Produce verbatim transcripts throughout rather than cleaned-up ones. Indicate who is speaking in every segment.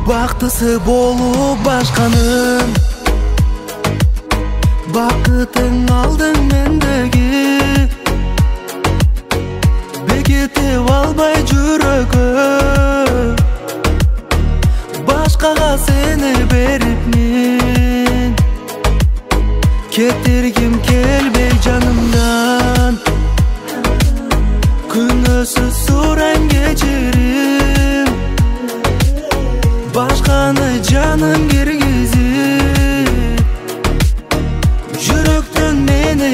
Speaker 1: Бактысы болуп башканым, бакытың алдың мендеги. Бекитип албай жүрөгүм, башкага сени берип мен кетиргим келбей жанымдан. Күнөөсүз сурайм кечирим, башканы жаным киргизип, жүрөктөн мени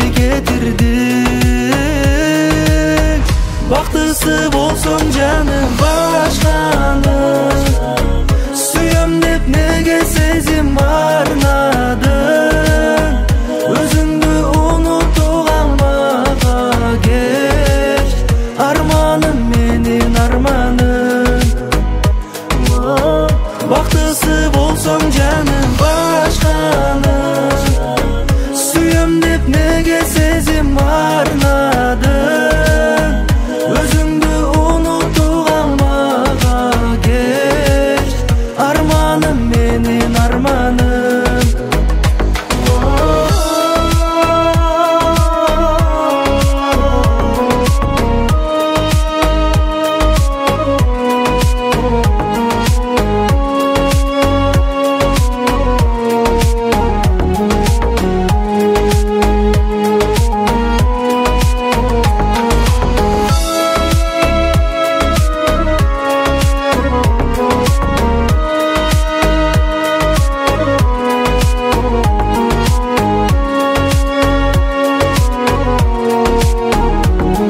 Speaker 1: кетирдиң. Бактысы болсоң жаным башканы, сүйөм деп неге сезим арнадың? Өзүңдү унутууга мага кеч, арманым менин арманым. Бактысы болсоң жаным башканы, сүйөм деп неге сезим арнадың? Өзүңдү унутууга мага кеч, арманым менин арманым.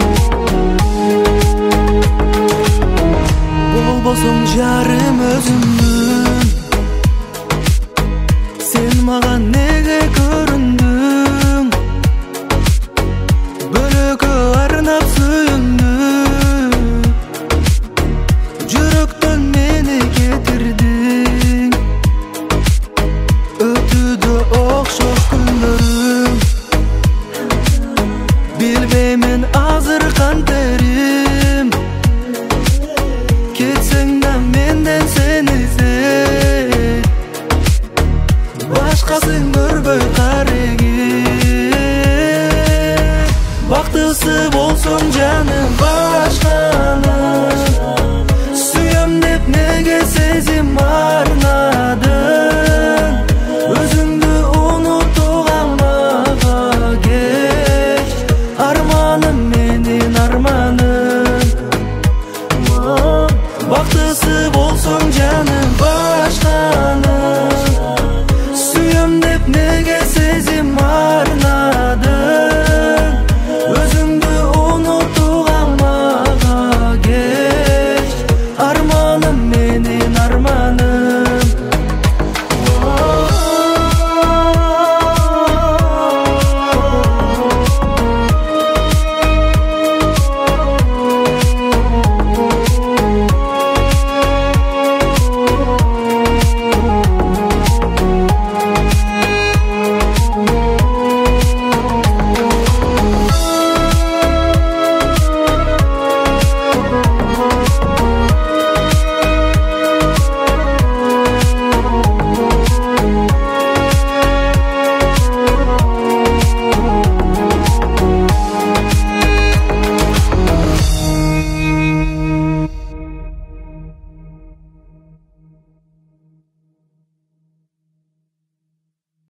Speaker 1: Болбосоң жарым өзүм